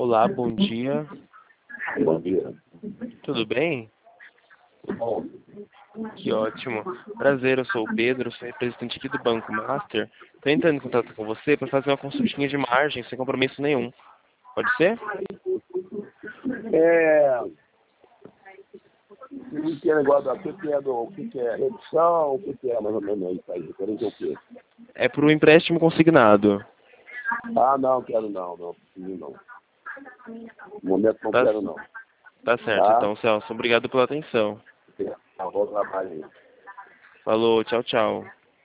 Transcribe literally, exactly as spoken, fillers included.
Olá, bom dia. Bom dia. Tudo bem? Bom, Que ótimo. Prazer, eu sou o Pedro, sou representante aqui do Banco Master. Estou entrando em contato com você para fazer uma consultinha de margem sem compromisso nenhum. Pode ser? é... O que é negócio da... O que que é do... O que que é redução? O que que é mais ou menos isso aí? Diferente o quê? É para o empréstimo consignado. Ah, não, quero não, não. Preciso não. No momento não Tá, quero não. tá certo, Tá? então, Celso. Obrigado pela atenção. Tá bom trabalho aí. Falou, tchau, tchau.